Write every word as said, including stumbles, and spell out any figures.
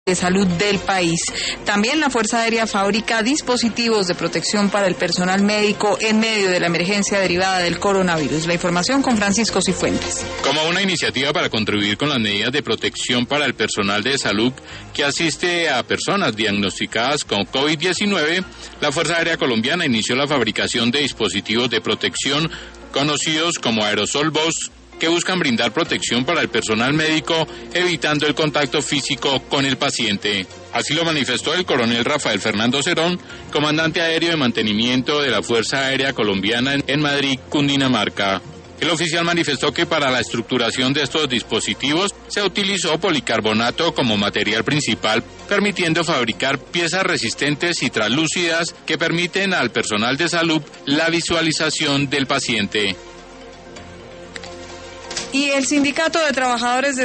de salud del país. También la Fuerza Aérea fabrica dispositivos de protección para el personal médico en medio de la emergencia derivada del coronavirus. La información con Francisco Cifuentes. Como una iniciativa para contribuir con las medidas de protección para el personal de salud que asiste a personas diagnosticadas con COVID diecinueve, la Fuerza Aérea Colombiana inició la fabricación de dispositivos de protección conocidos como Aerosol Boss, que buscan brindar protección para el personal médico, evitando el contacto físico con el paciente. Así lo manifestó el coronel Rafael Fernando Cerón, comandante aéreo de mantenimiento de la Fuerza Aérea Colombiana en Madrid, Cundinamarca. El oficial manifestó que para la estructuración de estos dispositivos se utilizó policarbonato como material principal, permitiendo fabricar piezas resistentes y translúcidas que permiten al personal de salud la visualización del paciente. Y el Sindicato de Trabajadores de